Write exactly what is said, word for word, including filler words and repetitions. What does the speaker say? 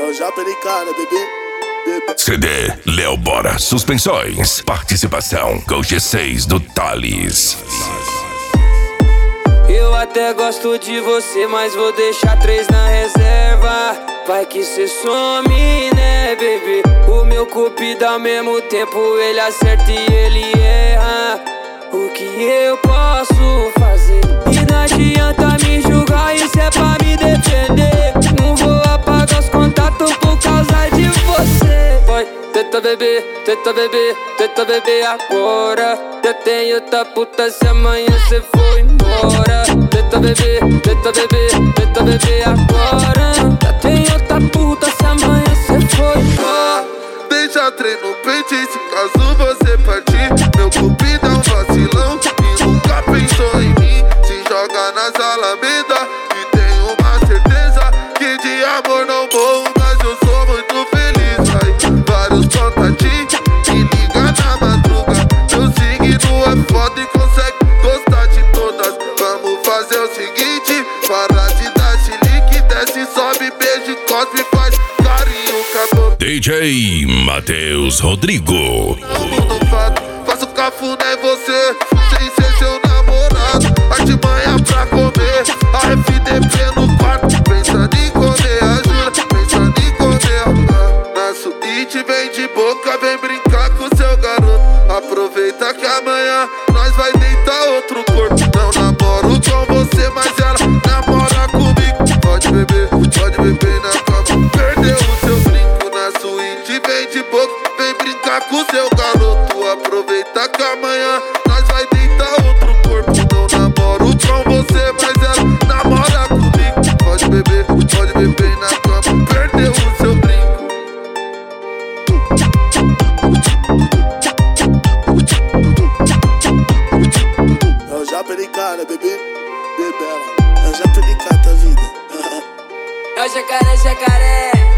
Eu já perei cara, bebê. C D Léo Bora Suspensões. Participação com G seis do Thales. Eu até gosto de você, mas vou deixar três na reserva. Vai que cê some, né, bebê? O meu cupido ao mesmo tempo ele acerta e ele erra. O que eu posso fazer? E não adianta me julgar, isso é pra me defender. Não vou apagar os contatos por causa de você. Vai, tenta beber, tenta beber, tenta beber agora. Já tenho outra puta se amanhã cê for embora. Tenta beber, tenta beber, tenta beber agora. Já tenho outra puta se amanhã cê for embora. Deixa trem no peito e se caso você partir, meu cupido é um vacilão e nunca pensou em mim. Se joga nas alamedas e tenho uma certeza que de amor não morro, mas eu sou muito feliz. Vai, vários contatinhos, me liga na madruga. Meu signo é foda e consegue gostar de todas. Vamos fazer o seguinte, para de dar chilique, desce, sobe, beijo, cospe, faz carinho, acabou. D J Matheus Rodrigo. Faço cafuné em você, sem ser seu namorado. Artimanha pra comer, a F D P no quarto. Pensando em comer, ajuda, pensando em comer. Na suíte vem de boca, vem brincar com seu garoto. Aproveita que amanhã nós vai deitar outro corpo. Não namoro com você, mas ela namora comigo. Pode beber, pode beber na cama. Perdeu o seu brinco na suíte, vem de boca, vem brincar com seu garoto. Aproveita que amanhã nós vai deitar outro corpo. Não namoro com você, mas ela namora comigo. Pode beber, pode beber na cama. Perdeu o seu brinco. Eu já perei cara, bebê. Bebela. Eu já perei cara da vida. É o jacaré, jacaré.